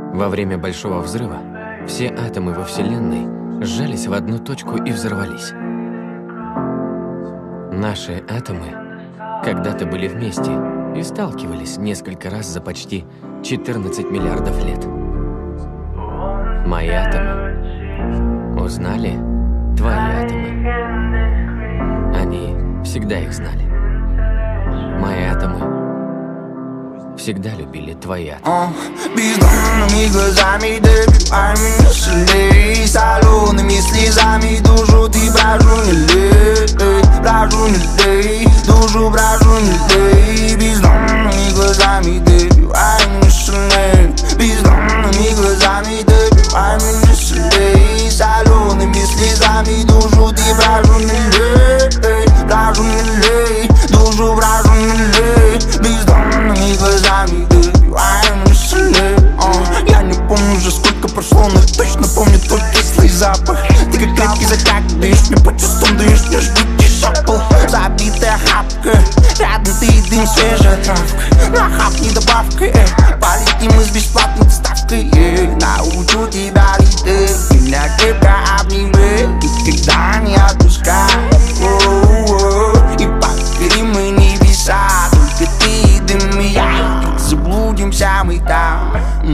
Во время Большого взрыва все атомы во Вселенной сжались в одну точку и взорвались. Наши атомы когда-то были вместе и сталкивались несколько раз за почти 14 миллиардов лет. Мои атомы узнали твои атомы. Они всегда их знали. Мои атомы всегда любили твои атомы. Бездонными глазами добивай меня шалей, солеными слезами душу ты брожу не лей, душу брожу не лей. Бездонными глазами добивай меня шалей, бездонными глазами добивай меня шалей, солеными слезами душу ты брожу не лей, душу брожу не лей. Бездонными глазами добивай меня шалей. Я не помню уже сколько прошло, но точно помню твой кислый запах. Ты как крепкий затяг, даешь мне по чувствам, даешь мне жгучий шепот. Забитая хапка, рядом ты и дым, свежая травка. Нахапни добавкой, полетим мы с бесплатной доставкой. Научу тебя лететь, меня крепко обними, никогда не отпускай. И покорим мы небеса, только ты и дым и я. Заблудимся мы там.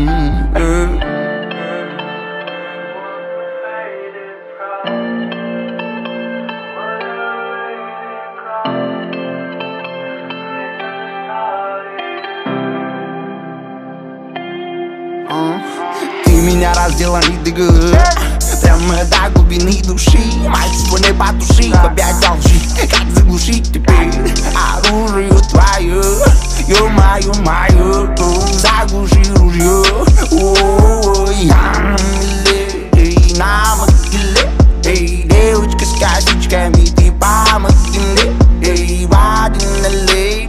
Ты меня раздела до головы, прямо до глубины души. Мои чувства не потуши, опять волжи, как заглушить теперь оружие твое, ё-моё, мое, заглуши ружье. Я на миле, на могиле, девочка с косичками, ты помоги мне, воды налей.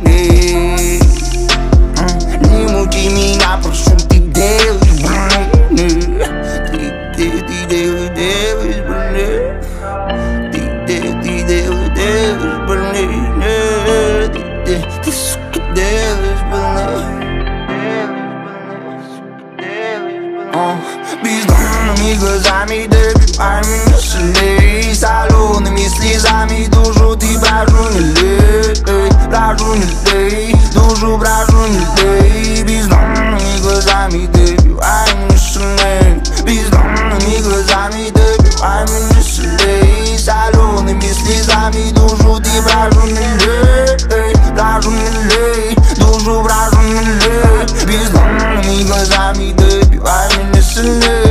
Не мучи меня, прошу, ты делаешь больно. Ты делаешь больно. Ты делаешь больно. Ты, сука, делаешь больно. Бездонными глазами добивай меня шалей, солеными слезами душу ты брожу не лей, душу брожу не лей. Бездонными глазами добивай меня шалей, бездонными глазами добивай меня шалей, солеными слезами душу ты брожу не лей, душу брожу не лей. Бездонными глазами добивай меня шалей.